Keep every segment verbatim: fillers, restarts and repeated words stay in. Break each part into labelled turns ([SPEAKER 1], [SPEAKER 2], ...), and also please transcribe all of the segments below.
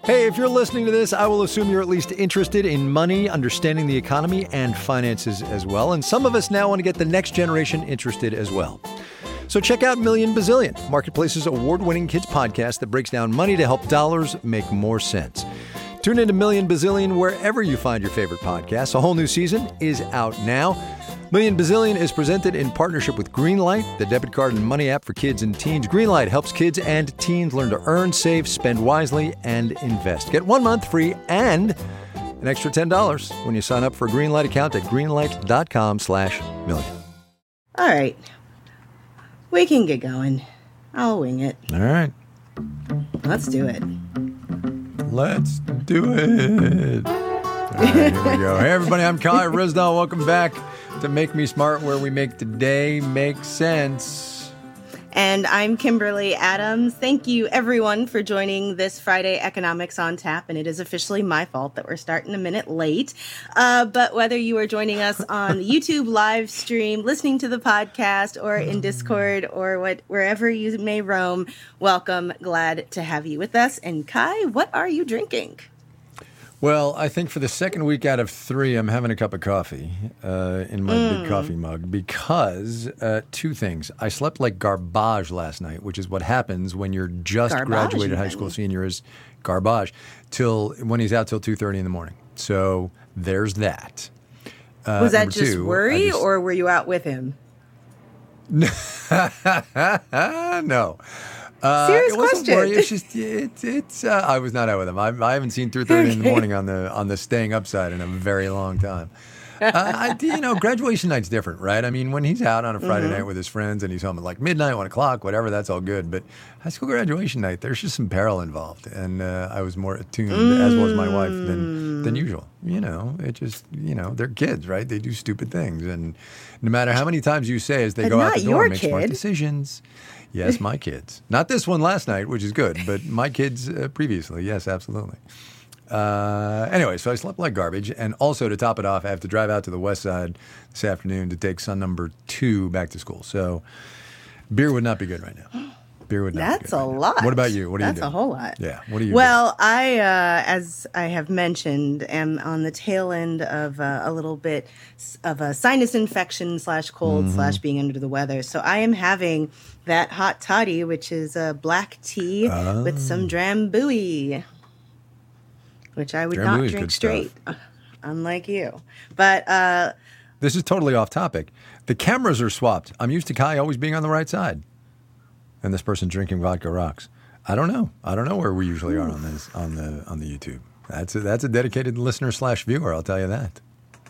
[SPEAKER 1] Hey, if you're listening to this, I will assume you're at least interested in money, understanding the economy, and finances as well. And some of us now want to get the next generation interested as well. So check out Million Bazillion, Marketplace's award-winning kids podcast that breaks down money to help dollars make more sense. Tune into Million Bazillion wherever you find your favorite podcasts. A whole new season is out now. Million Bazillion is presented in partnership with Greenlight, the debit card and money app for kids and teens. Greenlight helps kids and teens learn to earn, save, spend wisely, and invest. Get one month free and an extra ten dollars when you sign up for a Greenlight account at greenlight.com slash million.
[SPEAKER 2] All right. We can get going. I'll wing it.
[SPEAKER 1] All right.
[SPEAKER 2] Let's do it.
[SPEAKER 1] Let's do it. All right, here we go. Hey, everybody, I'm Kai Ryssdal. Welcome back to Make Me Smart, where we make today make sense.
[SPEAKER 2] And I'm Kimberly Adams. Thank you, everyone, for joining this Friday Economics on Tap. And it is officially my fault that we're starting a minute late. Uh, but whether you are joining us on the YouTube live stream, listening to the podcast, or in Discord, or what wherever you may roam, welcome. Glad to have you with us. And Kai, what are you drinking?
[SPEAKER 1] Well, I think for the second week out of three, I'm having a cup of coffee uh, in my mm. big coffee mug because uh, two things. I slept like garbage last night, which is what happens when you're just
[SPEAKER 2] garbage,
[SPEAKER 1] graduated
[SPEAKER 2] even.
[SPEAKER 1] high school senior is garbage, till when he's out till two thirty in the morning. So there's that. Uh,
[SPEAKER 2] Was that just
[SPEAKER 1] two,
[SPEAKER 2] worry,
[SPEAKER 1] just...
[SPEAKER 2] or were you out with him?
[SPEAKER 1] No. Uh,
[SPEAKER 2] Serious
[SPEAKER 1] it wasn't
[SPEAKER 2] question.
[SPEAKER 1] worry. It's just it's it's. Uh, I was not out with him. I, I haven't seen two thirty in the morning on the on the staying up side in a very long time. Uh, I, you know, graduation night's different, right? I mean, when he's out on a Friday
[SPEAKER 2] mm-hmm.
[SPEAKER 1] night with his friends and he's home at like midnight, one o'clock, whatever, that's all good. But high school graduation night, there's just some peril involved, and uh, I was more attuned, mm. as was my wife, than than usual. You know, it just you know they're kids, right? They do stupid things, and no matter how many times you say as they
[SPEAKER 2] but
[SPEAKER 1] go out the door, make
[SPEAKER 2] kid.
[SPEAKER 1] smart decisions. Yes, my kids. Not this one last night, which is good, but my kids uh, previously. Yes, absolutely. Uh, anyway, so I slept like garbage. And also to top it off, I have to drive out to the west side this afternoon to take son number two back to school. So beer would not be good right now. Beer would not
[SPEAKER 2] That's
[SPEAKER 1] be good
[SPEAKER 2] a
[SPEAKER 1] right
[SPEAKER 2] lot.
[SPEAKER 1] Now. What about you? What are
[SPEAKER 2] That's
[SPEAKER 1] you doing?
[SPEAKER 2] That's a whole lot.
[SPEAKER 1] Yeah. What are you
[SPEAKER 2] well,
[SPEAKER 1] doing?
[SPEAKER 2] Well, I, uh, as I have mentioned, am on the tail end of uh, a little bit of a sinus infection slash cold mm-hmm. slash being under the weather. So I am having that hot toddy, which is a black tea oh. with some Drambuie, which I would
[SPEAKER 1] Drambuie
[SPEAKER 2] not drink straight, stuff. Unlike you. But uh,
[SPEAKER 1] this is totally off topic. The cameras are swapped. I'm used to Kai always being on the right side. And this person drinking vodka rocks. I don't know. I don't know where we usually are on this on the on the YouTube. That's a, that's a dedicated listener slash viewer. I'll tell you that.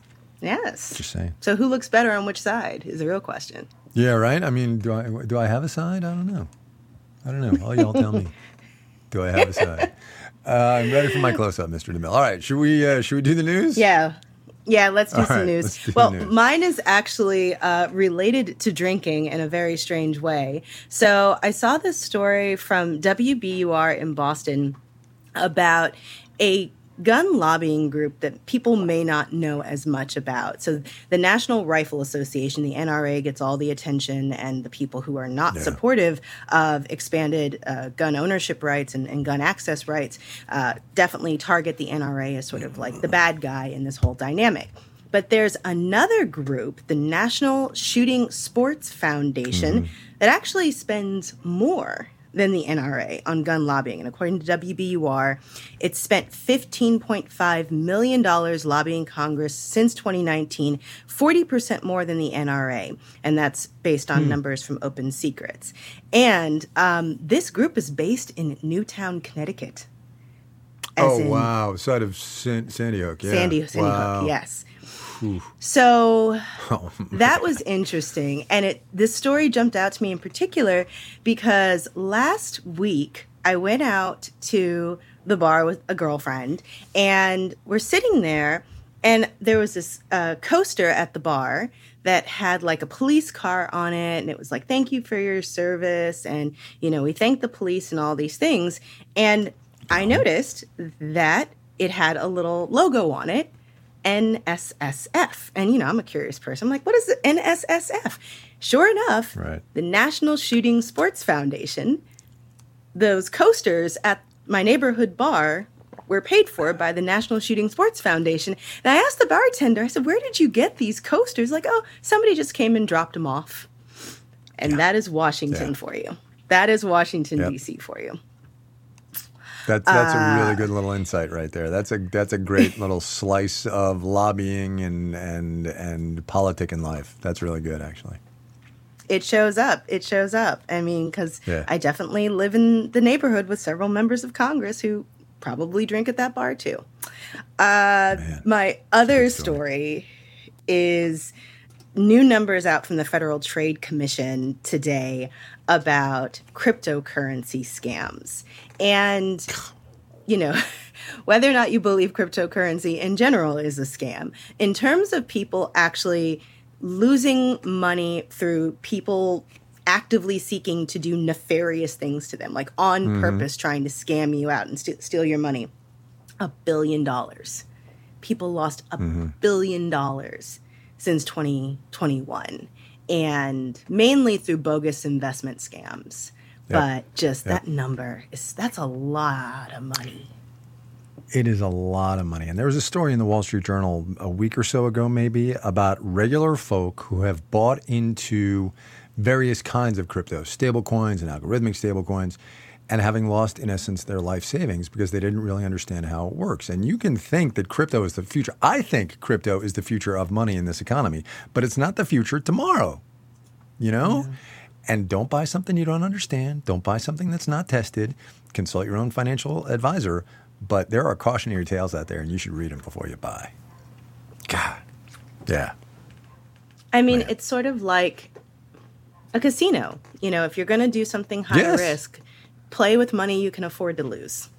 [SPEAKER 2] Yes.
[SPEAKER 1] Just saying.
[SPEAKER 2] So who looks better on which side is the real question.
[SPEAKER 1] Yeah, right. I mean, do I do I have a side? I don't know. I don't know. All y'all tell me. Do I have a side? Uh, I'm ready for my close up, Mister DeMille. All right. Should we uh, should we do the news?
[SPEAKER 2] Yeah. Yeah, let's do
[SPEAKER 1] All
[SPEAKER 2] some
[SPEAKER 1] right,
[SPEAKER 2] news.
[SPEAKER 1] do
[SPEAKER 2] well,
[SPEAKER 1] news.
[SPEAKER 2] Mine is actually uh, related to drinking in a very strange way. So I saw this story from W B U R in Boston about a gun lobbying group that people may not know as much about. So the National Rifle Association, the N R A, gets all the attention, and the people who are not yeah. supportive of expanded uh, gun ownership rights and, and gun access rights uh, definitely target the N R A as sort of like the bad guy in this whole dynamic. But there's another group, the National Shooting Sports Foundation, mm-hmm. that actually spends more than the N R A on gun lobbying. And according to W B U R, it's spent fifteen point five million dollars lobbying Congress since twenty nineteen, forty percent more than the N R A. And that's based on hmm. numbers from Open Secrets. And um, this group is based in Newtown, Connecticut.
[SPEAKER 1] Oh, wow. Side of San- Sandy Hook, yeah.
[SPEAKER 2] Sandy, Sandy
[SPEAKER 1] wow.
[SPEAKER 2] Hook, yes.
[SPEAKER 1] Ooh.
[SPEAKER 2] So
[SPEAKER 1] oh,
[SPEAKER 2] that was interesting. And it this story jumped out to me in particular because last week I went out to the bar with a girlfriend, and we're sitting there, and there was this uh, coaster at the bar that had like a police car on it, and it was like, thank you for your service, and, you know, we thank the police and all these things. And I noticed that it had a little logo on it, N S S F. And, you know, I'm a curious person. I'm like, what is the N S S F? Sure enough,
[SPEAKER 1] right.
[SPEAKER 2] the National Shooting Sports Foundation, those coasters at my neighborhood bar were paid for by the National Shooting Sports Foundation. And I asked the bartender, I said, where did you get these coasters? Like, oh, somebody just came and dropped them off. And yeah. that is Washington yeah. for you. That is Washington, yep. D C for you.
[SPEAKER 1] That's that's uh, a really good little insight right there. That's a that's a great little slice of lobbying and and and politic in life. That's really good, actually.
[SPEAKER 2] It shows up. It shows up. I mean, because
[SPEAKER 1] yeah.
[SPEAKER 2] I definitely live in the neighborhood with several members of Congress who probably drink at that bar too. Uh, my other story. story is new numbers out from the Federal Trade Commission today about cryptocurrency scams. And, you know, whether or not you believe cryptocurrency in general is a scam, in terms of people actually losing money through people actively seeking to do nefarious things to them, like on mm-hmm. purpose trying to scam you out and st- steal your money, a billion dollars. People lost a mm-hmm. billion dollars since twenty twenty-one, and mainly through bogus investment scams. Yep. But just yep. that number, is that's a lot of money.
[SPEAKER 1] It is a lot of money. And there was a story in the Wall Street Journal a week or so ago maybe about regular folk who have bought into various kinds of crypto, stable coins and algorithmic stable coins, and having lost, in essence, their life savings because they didn't really understand how it works. And you can think that crypto is the future. I think crypto is the future of money in this economy, but it's not the future tomorrow, you know? Yeah. And don't buy something you don't understand. Don't buy something that's not tested. Consult your own financial advisor. But there are cautionary tales out there, and you should read them before you buy. God. Yeah.
[SPEAKER 2] I mean,
[SPEAKER 1] Man.
[SPEAKER 2] It's sort of like a casino. You know, if you're going to do something high
[SPEAKER 1] yes.
[SPEAKER 2] risk, play with money you can afford to lose.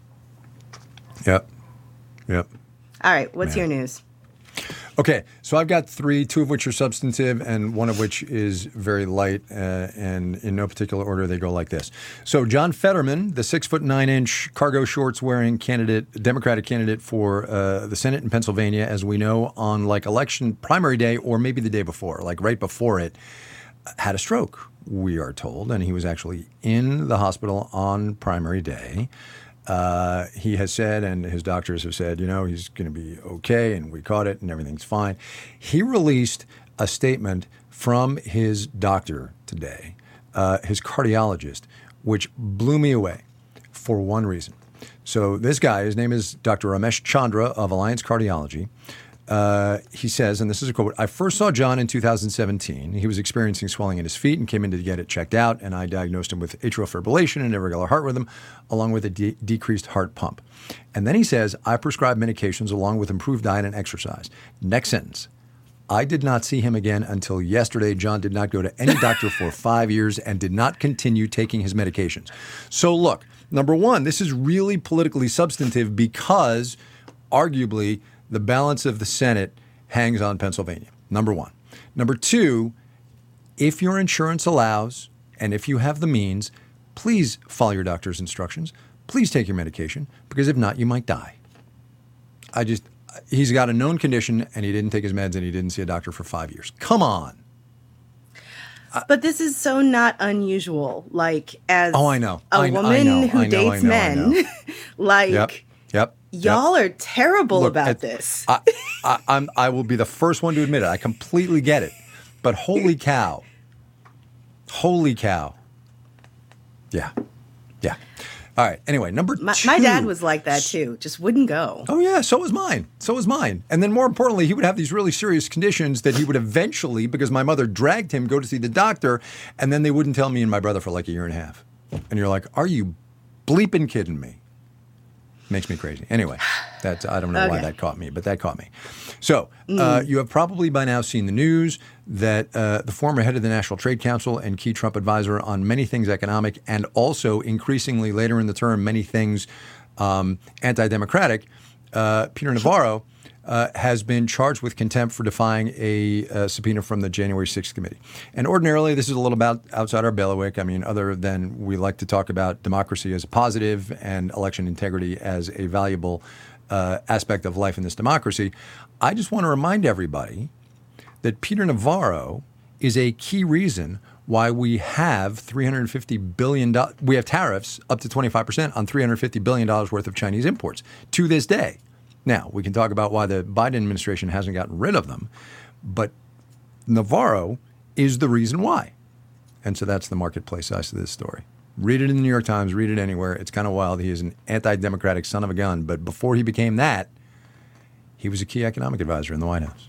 [SPEAKER 1] Yep. Yep.
[SPEAKER 2] All right. What's
[SPEAKER 1] Man.
[SPEAKER 2] your news?
[SPEAKER 1] Okay, so I've got three, two of which are substantive and one of which is very light, uh, and in no particular order, they go like this. So John Fetterman, the six foot nine inch cargo shorts wearing candidate, Democratic candidate for uh, the Senate in Pennsylvania, as we know, on like election primary day or maybe the day before, like right before it, had a stroke, we are told, and he was actually in the hospital on primary day. Uh, he has said, and his doctors have said, you know, he's going to be okay, and we caught it, and everything's fine. He released a statement from his doctor today, uh, his cardiologist, which blew me away for one reason. So this guy, his name is Doctor Ramesh Chandra of Alliance Cardiology. Uh, he says, and this is a quote, "I first saw John in two thousand seventeen. He was experiencing swelling in his feet and came in to get it checked out, and I diagnosed him with atrial fibrillation and irregular heart rhythm, along with a de- decreased heart pump." And then he says, "I prescribed medications along with improved diet and exercise." Next sentence. "I did not see him again until yesterday. John did not go to any doctor for five years and did not continue taking his medications." So look, number one, this is really politically substantive because arguably the balance of the Senate hangs on Pennsylvania, number one. Number two, if your insurance allows and if you have the means, please follow your doctor's instructions. Please take your medication, because if not, you might die. I just, he's got a known condition and he didn't take his meds and he didn't see a doctor for five years. Come on.
[SPEAKER 2] But this is so not unusual. Like, as
[SPEAKER 1] oh, I know.
[SPEAKER 2] a
[SPEAKER 1] I,
[SPEAKER 2] woman
[SPEAKER 1] I know,
[SPEAKER 2] who
[SPEAKER 1] I know,
[SPEAKER 2] dates
[SPEAKER 1] I know,
[SPEAKER 2] men, like,
[SPEAKER 1] yep, yep.
[SPEAKER 2] y'all
[SPEAKER 1] yep.
[SPEAKER 2] are terrible
[SPEAKER 1] Look,
[SPEAKER 2] about
[SPEAKER 1] it,
[SPEAKER 2] this.
[SPEAKER 1] I, I, I'm, I will be the first one to admit it. I completely get it. But holy cow. Holy cow. Yeah. Yeah. All right. Anyway, number
[SPEAKER 2] my,
[SPEAKER 1] two.
[SPEAKER 2] My dad was like that too. Just wouldn't go.
[SPEAKER 1] Oh, yeah. So was mine. So was mine. And then more importantly, he would have these really serious conditions that he would eventually, because my mother dragged him, go to see the doctor. And then they wouldn't tell me and my brother for like a year and a half. And you're like, are you bleeping kidding me? Makes me crazy. Anyway, that's, I don't know okay. why that caught me, but that caught me. So mm. uh, you have probably by now seen the news that uh, the former head of the National Trade Council and key Trump advisor on many things economic and also increasingly later in the term, many things um, anti-democratic, uh, Peter Navarro, uh, has been charged with contempt for defying a uh, subpoena from the January sixth committee. And ordinarily, this is a little about outside our bailiwick. I mean, other than we like to talk about democracy as a positive and election integrity as a valuable uh, aspect of life in this democracy, I just want to remind everybody that Peter Navarro is a key reason why we have three hundred fifty billion dollars. We have tariffs up to twenty-five percent on three hundred fifty billion dollars worth of Chinese imports to this day. Now, we can talk about why the Biden administration hasn't gotten rid of them, but Navarro is the reason why. And so that's the marketplace side of this story. Read it in the New York Times, read it anywhere. It's kind of wild. He is an anti-democratic son of a gun, but before he became that, he was a key economic advisor in the White House.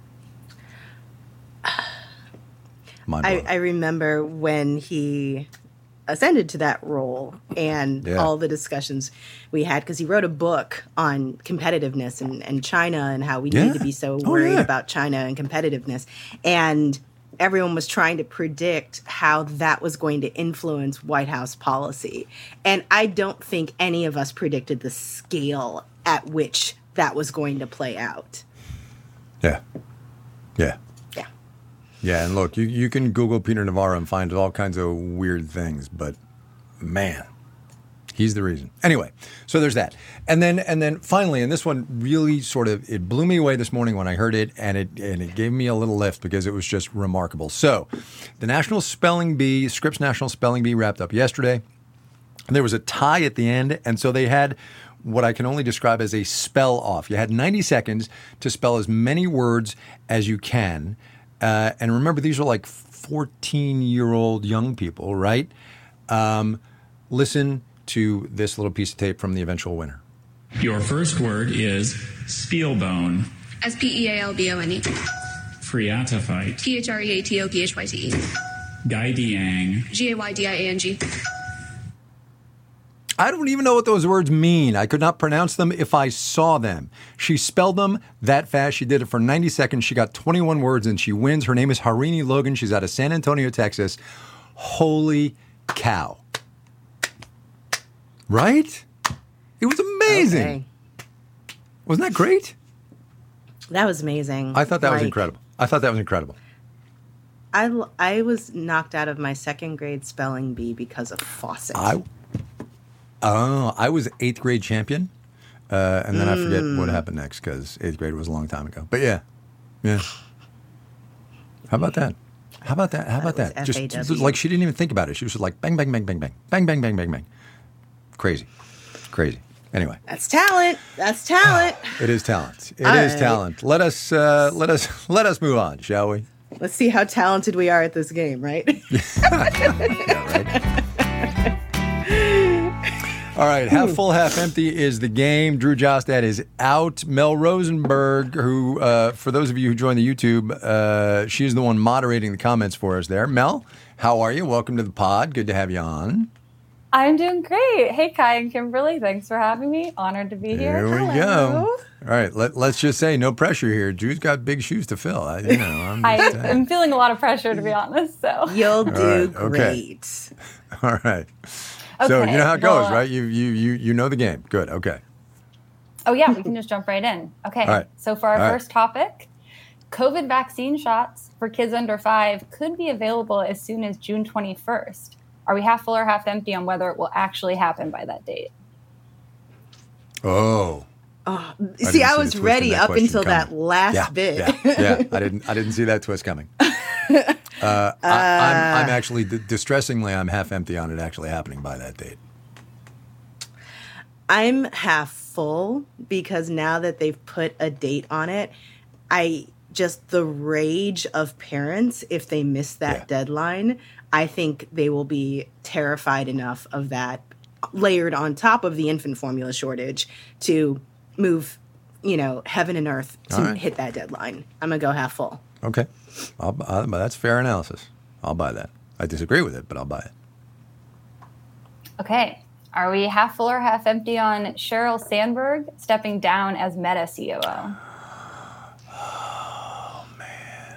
[SPEAKER 2] I, I remember when he ascended to that role and yeah. all the discussions we had, because he wrote a book on competitiveness and, and China and how we yeah. need to be so worried oh, yeah. about China and competitiveness. And everyone was trying to predict how that was going to influence White House policy. And I don't think any of us predicted the scale at which that was going to play out.
[SPEAKER 1] Yeah. Yeah.
[SPEAKER 2] Yeah.
[SPEAKER 1] Yeah, and look, you, you can Google Peter Navarro and find all kinds of weird things, but man, he's the reason. Anyway, so there's that. And then and then finally, and this one really sort of, it blew me away this morning when I heard it, and it and it gave me a little lift because it was just remarkable. So the National Spelling Bee, Scripps National Spelling Bee wrapped up yesterday. And there was a tie at the end, and so they had what I can only describe as a spell off. You had ninety seconds to spell as many words as you can. Uh, and remember, these are like fourteen-year-old young people, right? Um, listen to this little piece of tape from the eventual winner.
[SPEAKER 3] Your first word is speelbone.
[SPEAKER 4] S P E A L B O N E.
[SPEAKER 3] Phreatophyte.
[SPEAKER 4] P H R E A T O P H Y T E.
[SPEAKER 3] Gaidiang.
[SPEAKER 4] G A Y D I A N G.
[SPEAKER 1] I don't even know what those words mean. I could not pronounce them if I saw them. She spelled them that fast. She did it for ninety seconds. She got twenty-one words, and she wins. Her name is Harini Logan. She's out of San Antonio, Texas. Holy cow. Right? It was amazing. Okay. Wasn't that great?
[SPEAKER 2] That was amazing.
[SPEAKER 1] I thought that
[SPEAKER 2] like,
[SPEAKER 1] was incredible. I thought that was incredible.
[SPEAKER 2] I, I was knocked out of my second grade spelling bee because of Fawcett.
[SPEAKER 1] I Oh, I was eighth grade champion, uh, and then mm. I forget what happened next because eighth grade was a long time ago. But yeah, yeah. How about that? How about that? How about that? Just, just like she didn't even think about it. She was just like bang, bang, bang, bang, bang, bang, bang, bang, bang, bang. Crazy, crazy. Anyway,
[SPEAKER 2] that's talent. That's talent.
[SPEAKER 1] It is talent. It All is right. talent. Let us uh, let us let us move on, shall we?
[SPEAKER 2] Let's see how talented we are at this game, right?
[SPEAKER 1] Yeah, right. All right, half full, half empty is the game. Drew Jostad is out. Mel Rosenberg, who, uh, for those of you who joined the YouTube, uh, she's the one moderating the comments for us there. Mel, how are you? Welcome to the pod. Good to have you on.
[SPEAKER 5] I'm doing great. Hey, Kai and Kimberly, thanks for having me. Honored to be here.
[SPEAKER 1] There we Hello. go. All right, let, let's just say no pressure here. Drew's got big shoes to fill. I, you know, I'm
[SPEAKER 5] I am feeling a lot of pressure, to be honest. So
[SPEAKER 2] you'll do
[SPEAKER 1] right, okay.
[SPEAKER 2] great.
[SPEAKER 1] All right.
[SPEAKER 5] Okay,
[SPEAKER 1] so you know how it goes,
[SPEAKER 5] well,
[SPEAKER 1] right? You you you you know the game. Good. Okay.
[SPEAKER 5] Oh yeah, we can just jump right in. Okay.
[SPEAKER 1] All right.
[SPEAKER 5] So for our
[SPEAKER 1] All
[SPEAKER 5] first right. topic, COVID vaccine shots for kids under five could be available as soon as June twenty-first. Are we half full or half empty on whether it will actually happen by that date?
[SPEAKER 1] Oh.
[SPEAKER 2] Oh, see, I, I was ready up until coming. that last
[SPEAKER 1] yeah,
[SPEAKER 2] bit.
[SPEAKER 1] yeah, yeah, I didn't. I didn't see that twist coming. Uh, I, I'm, I'm actually, distressingly, I'm half empty on it actually happening by that date.
[SPEAKER 2] I'm half full because now that they've put a date on it, I just the rage of parents if they miss that yeah. deadline. I think they will be terrified enough of that layered on top of the infant formula shortage to move, you know, heaven and earth to right. hit that deadline. I'm going to go half full.
[SPEAKER 1] Okay. I'll, I'll, that's fair analysis. I'll buy that. I disagree with it, but I'll buy it.
[SPEAKER 5] Okay. Are we half full or half empty on Sheryl Sandberg stepping down as Meta C O O?
[SPEAKER 1] Oh, man.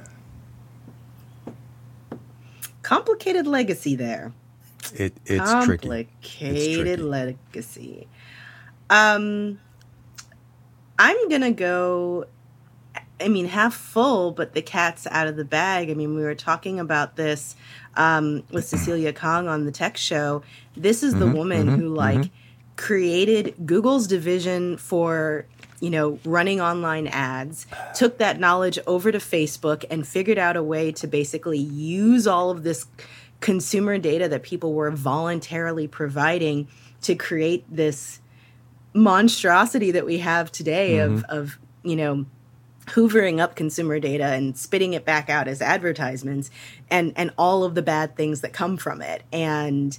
[SPEAKER 2] Complicated legacy there.
[SPEAKER 1] It, it's
[SPEAKER 2] Complicated
[SPEAKER 1] tricky. It's tricky.
[SPEAKER 2] legacy. Um, I'm going to go... I mean, half full, but the cat's out of the bag. I mean, we were talking about this um, with Cecilia Kong on the Tech Show. This is the mm-hmm, woman mm-hmm, who, like, mm-hmm. created Google's division for you know, running online ads, took that knowledge over to Facebook and figured out a way to basically use all of this consumer data that people were voluntarily providing to create this monstrosity that we have today mm-hmm. of, of, you know, hoovering up consumer data and spitting it back out as advertisements and, and all of the bad things that come from it. And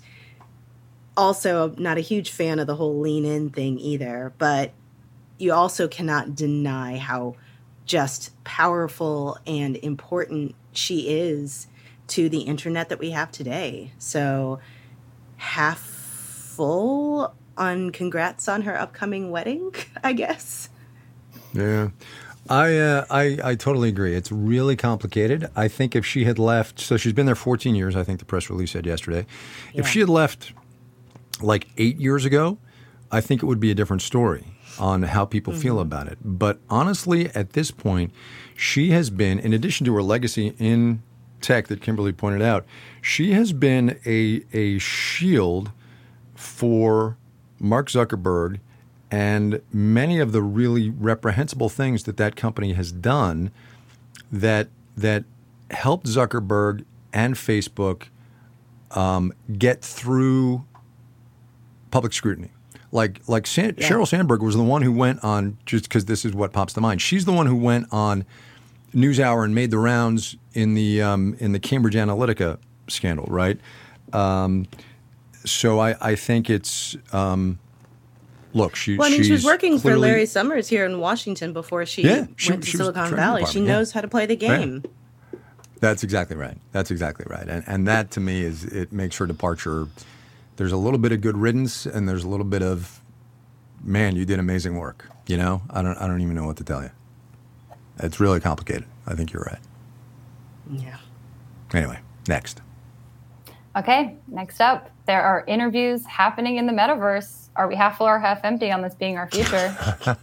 [SPEAKER 2] also not a huge fan of the whole lean in thing either, but you also cannot deny how just powerful and important she is to the internet that we have today. So half full on congrats on her upcoming wedding, I guess.
[SPEAKER 1] Yeah. I, uh, I I totally agree. It's really complicated. I think if she had left, so she's been there fourteen years, I think the press release said yesterday. Yeah. If she had left like eight years ago, I think it would be a different story on how people mm-hmm. feel about it. But honestly, at this point, she has been, in addition to her legacy in tech that Kimberly pointed out, she has been a a shield for Mark Zuckerberg and many of the really reprehensible things that that company has done that that helped Zuckerberg and Facebook um, get through public scrutiny. Like like San- yeah. Sheryl Sandberg was the one who went on, just because this is what pops to mind, she's the one who went on NewsHour and made the rounds in the um, in the Cambridge Analytica scandal, right? Um, so I, I think it's um, look. She,
[SPEAKER 2] well, I mean, she was working
[SPEAKER 1] clearly,
[SPEAKER 2] for Larry Summers here in Washington before she
[SPEAKER 1] yeah, she,
[SPEAKER 2] went to
[SPEAKER 1] she
[SPEAKER 2] Silicon Valley. She knows
[SPEAKER 1] yeah.
[SPEAKER 2] how to play the game.
[SPEAKER 1] Right. That's exactly right. That's exactly right. And and that to me is it makes her departure. There's a little bit of good riddance, and there's a little bit of, man, you did amazing work. You know, I don't I don't even know what to tell you. It's really complicated. I think you're right.
[SPEAKER 2] Yeah.
[SPEAKER 1] Anyway, next.
[SPEAKER 5] Okay, next up, there are interviews happening in the metaverse. Are we half full or half empty on this being our future?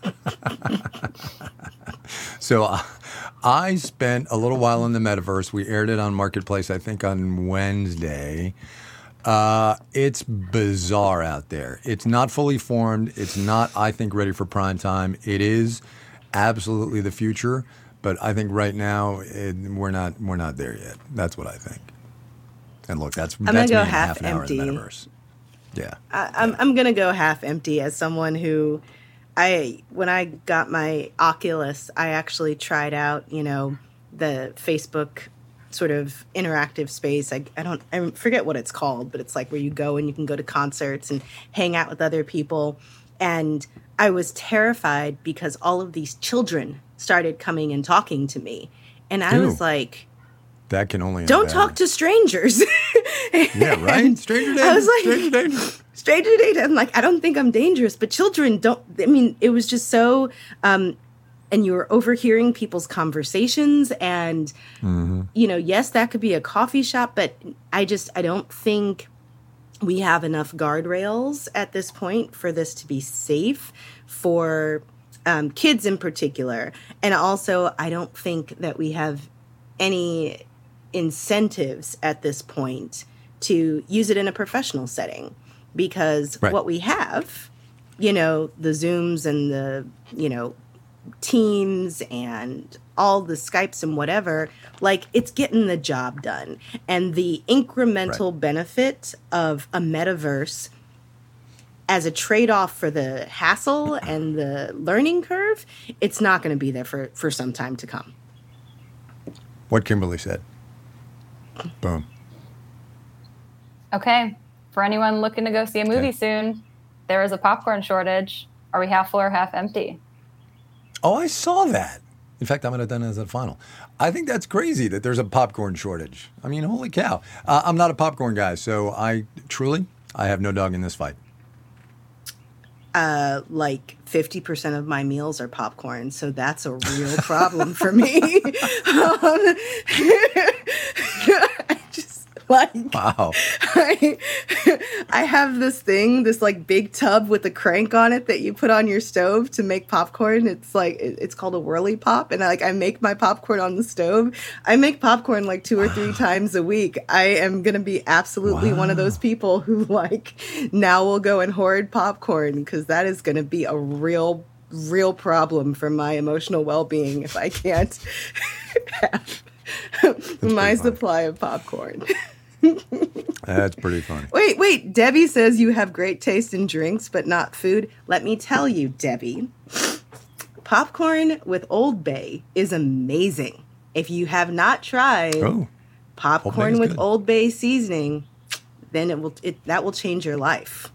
[SPEAKER 1] So uh, I spent a little while in the metaverse. We aired it on Marketplace, I think, on Wednesday. Uh, it's bizarre out there. It's not fully formed. It's not, I think, ready for prime time. It is absolutely the future, but I think right now it, we're not we're not there yet. That's what I think. And look, that's
[SPEAKER 2] I'm
[SPEAKER 1] that's
[SPEAKER 2] gonna
[SPEAKER 1] me
[SPEAKER 2] go half,
[SPEAKER 1] half an
[SPEAKER 2] empty.
[SPEAKER 1] hour in the metaverse. Yeah,
[SPEAKER 2] I, I'm yeah. I'm gonna go half empty as someone who, I when I got my Oculus, I actually tried out, you know, the Facebook sort of interactive space. I, I don't I forget what it's called, but it's like where you go and you can go to concerts and hang out with other people. And I was terrified because all of these children started coming and talking to me. And I Ew. was like,
[SPEAKER 1] that can only
[SPEAKER 2] don't talk to strangers.
[SPEAKER 1] Yeah, right? Stranger danger.
[SPEAKER 2] I was like,
[SPEAKER 1] stranger danger.
[SPEAKER 2] Stranger danger. I'm like, I don't think I'm dangerous, but children don't. I mean, it was just so, um, and you were overhearing people's conversations and, mm-hmm. you know, yes, that could be a coffee shop, but I just, I don't think we have enough guardrails at this point for this to be safe for um, kids in particular. And also, I don't think that we have any incentives at this point to use it in a professional setting, because right. what we have, you know, the Zooms and the, you know, Teams and all the Skypes and whatever, like it's getting the job done. And the incremental right. benefit of a metaverse as a trade-off for the hassle and the learning curve, it's not going to be there for, for some time to come.
[SPEAKER 1] What Kimberly said. Boom.
[SPEAKER 5] Okay. For anyone looking to go see a movie okay. soon, there is a popcorn shortage. Are we half full or half empty?
[SPEAKER 1] Oh, I saw that. In fact, I'm going to done it as a final. I think that's crazy that there's a popcorn shortage. I mean, holy cow. Uh, I'm not a popcorn guy, so I truly, I have no dog in this fight.
[SPEAKER 2] Uh, like fifty percent of my meals are popcorn, so that's a real problem for me. um, I just like,
[SPEAKER 1] wow.
[SPEAKER 2] I, I have this thing, this like big tub with a crank on it that you put on your stove to make popcorn. It's like, it's called a whirly pop. And I, like, I make my popcorn on the stove. I make popcorn like two or three times a week. I am going to be absolutely wow. one of those people who like now will go and hoard popcorn, because that is going to be a real real problem for my emotional well-being if I can't have my supply of popcorn.
[SPEAKER 1] That's pretty funny.
[SPEAKER 2] Wait, wait. Debbie says you have great taste in drinks, but not food. Let me tell you, Debbie, popcorn with Old Bay is amazing. If you have not tried
[SPEAKER 1] Oh,
[SPEAKER 2] popcorn with
[SPEAKER 1] good.
[SPEAKER 2] Old Bay seasoning, then it will it that will change your life.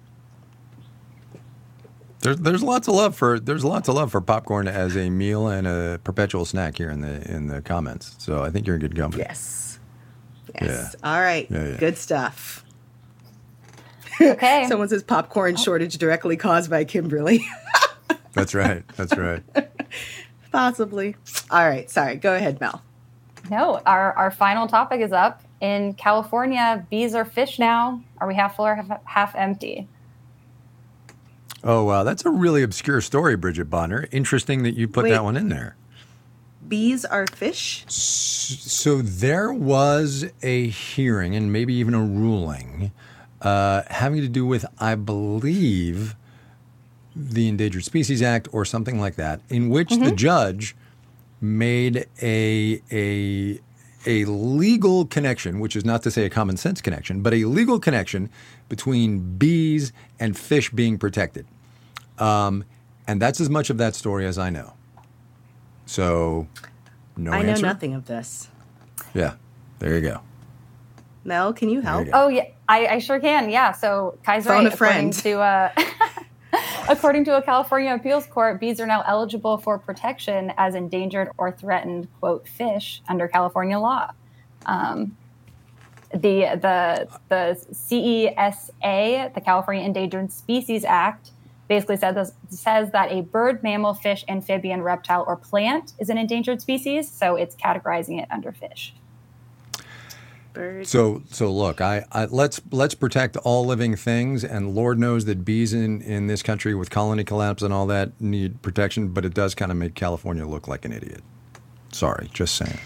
[SPEAKER 1] There's there's lots of love for there's lots of love for popcorn as a meal and a perpetual snack here in the in the comments. So I think you're in good company.
[SPEAKER 2] Yes. Yes.
[SPEAKER 1] Yeah.
[SPEAKER 2] All right.
[SPEAKER 1] Yeah, yeah.
[SPEAKER 2] Good stuff.
[SPEAKER 5] Okay.
[SPEAKER 2] Someone says popcorn shortage directly caused by Kimberly.
[SPEAKER 1] That's right. That's right.
[SPEAKER 2] Possibly. All right. Sorry. Go ahead, Mel.
[SPEAKER 5] No, our, our final topic is up. In California, bees are fish now. Are we half full or half, half empty?
[SPEAKER 1] Oh, wow. That's a really obscure story, Bridget Bonner. Interesting that you put
[SPEAKER 2] Wait.
[SPEAKER 1] that one in there.
[SPEAKER 2] Bees are fish?
[SPEAKER 1] So there was a hearing and maybe even a ruling uh, having to do with, I believe, the Endangered Species Act or something like that, in which
[SPEAKER 2] Mm-hmm.
[SPEAKER 1] the judge made a a a legal connection, which is not to say a common sense connection, but a legal connection between bees and fish being protected. Um, and that's as much of that story as I know. So, no
[SPEAKER 2] I
[SPEAKER 1] answer?
[SPEAKER 2] know nothing of this.
[SPEAKER 1] Yeah, there you go.
[SPEAKER 2] Mel, can you help?
[SPEAKER 1] you go.
[SPEAKER 5] Oh, yeah, I, I sure can. Yeah. So Kai's
[SPEAKER 2] Phone
[SPEAKER 5] right.
[SPEAKER 2] a friend.
[SPEAKER 5] According to, uh, according to a California appeals court, bees are now eligible for protection as endangered or threatened, quote, fish under California law. Um, the the the C E S A, the California Endangered Species Act, basically says says that a bird, mammal, fish, amphibian, reptile, or plant is an endangered species. So it's categorizing it under fish.
[SPEAKER 2] Bird.
[SPEAKER 1] So, so look, I, I let's let's protect all living things, and Lord knows that bees in, in this country with colony collapse and all that need protection, but it does kind of make California look like an idiot. Sorry, just saying.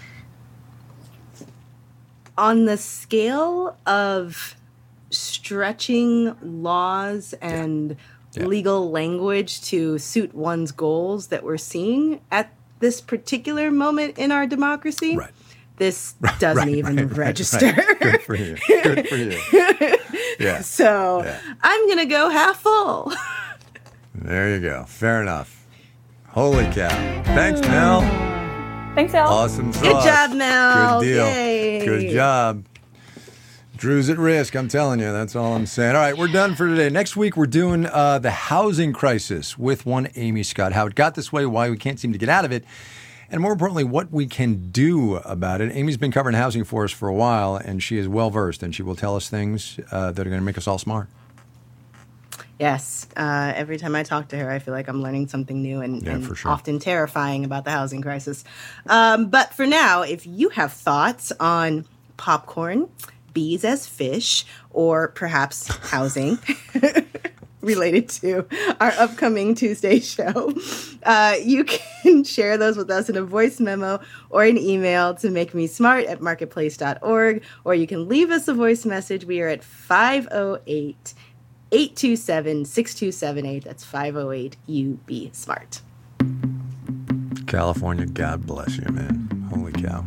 [SPEAKER 2] On the scale of stretching laws and
[SPEAKER 1] Yeah.
[SPEAKER 2] legal language to suit one's goals that we're seeing at this particular moment in our democracy,
[SPEAKER 1] Right.
[SPEAKER 2] this doesn't
[SPEAKER 1] Right,
[SPEAKER 2] even
[SPEAKER 1] right, right,
[SPEAKER 2] register.
[SPEAKER 1] right. Good for you. Good for you. Yeah.
[SPEAKER 2] So
[SPEAKER 1] Yeah.
[SPEAKER 2] I'm going to go half full.
[SPEAKER 1] There you go. Fair enough. Holy cow. Thanks, Mel.
[SPEAKER 5] Thanks, Al.
[SPEAKER 1] Awesome
[SPEAKER 2] Good
[SPEAKER 1] sauce.
[SPEAKER 2] job, Mel.
[SPEAKER 1] Good deal.
[SPEAKER 2] Yay.
[SPEAKER 1] Good job. Drew's at risk, I'm telling you. That's all I'm saying. All right, we're done for today. Next week, we're doing uh, the housing crisis with one Amy Scott. How it got this way, why we can't seem to get out of it, and more importantly, what we can do about it. Amy's been covering housing for us for a while, and she is well-versed, and she will tell us things uh, that are going to make us all smart.
[SPEAKER 2] Yes. Uh, every time I talk to her, I feel like I'm learning something new and,
[SPEAKER 1] Yeah,
[SPEAKER 2] and
[SPEAKER 1] for sure.
[SPEAKER 2] often terrifying about the housing crisis. Um, but for now, if you have thoughts on popcorn, bees as fish, or perhaps housing related to our upcoming Tuesday show, uh, you can share those with us in a voice memo or an email to make me smart at marketplace dot org, or you can leave us a voice message. We are at five oh eight, eight two seven, six two seven eight. That's five oh eight U B SMART.
[SPEAKER 1] California, God bless you, man. Holy cow.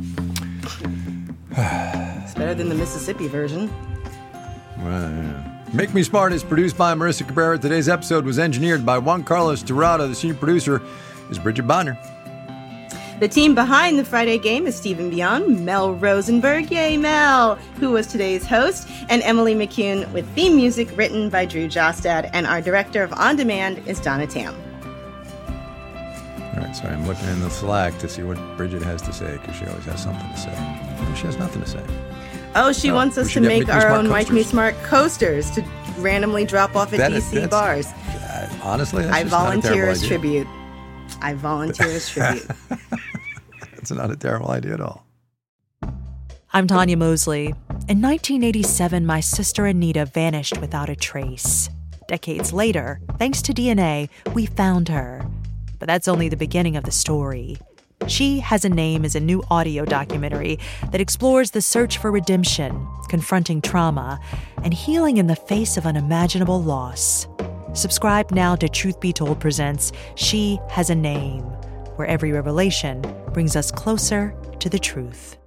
[SPEAKER 2] It's better than the Mississippi version.
[SPEAKER 1] Well, yeah. Make Me Smart is produced by Marissa Cabrera. Today's episode was engineered by Juan Carlos Dorado. The senior producer is Bridget Bonner.
[SPEAKER 2] The team behind the Friday game is Stephen Beyond, Mel Rosenberg, yay Mel, who was today's host, and Emily McCune with theme music written by Drew Jostad, and our director of On Demand is Donna Tam.
[SPEAKER 1] All right, sorry, I'm looking in the Slack to see what Bridget has to say, because she always has something to say. Maybe she has nothing to say.
[SPEAKER 2] Oh, she
[SPEAKER 1] Oh,
[SPEAKER 2] wants
[SPEAKER 1] we
[SPEAKER 2] us to
[SPEAKER 1] should get
[SPEAKER 2] make
[SPEAKER 1] Make Me
[SPEAKER 2] our
[SPEAKER 1] Smart
[SPEAKER 2] own Mike Me
[SPEAKER 1] coasters.
[SPEAKER 2] Smart coasters to randomly drop off at
[SPEAKER 1] That
[SPEAKER 2] D
[SPEAKER 1] is-
[SPEAKER 2] C
[SPEAKER 1] that's-
[SPEAKER 2] bars.
[SPEAKER 1] Uh, honestly, that's
[SPEAKER 2] I
[SPEAKER 1] just not a
[SPEAKER 2] volunteer
[SPEAKER 1] terrible
[SPEAKER 2] as
[SPEAKER 1] idea.
[SPEAKER 2] tribute. I volunteer as tribute.
[SPEAKER 1] It's not a terrible idea at all.
[SPEAKER 6] I'm Tanya Mosley. In nineteen eighty-seven, my sister Anita vanished without a trace. Decades later, thanks to D N A, we found her. But that's only the beginning of the story. She Has a Name is a new audio documentary that explores the search for redemption, confronting trauma, and healing in the face of unimaginable loss. Subscribe now to Truth Be Told presents She Has a Name, where every revelation brings us closer to the truth.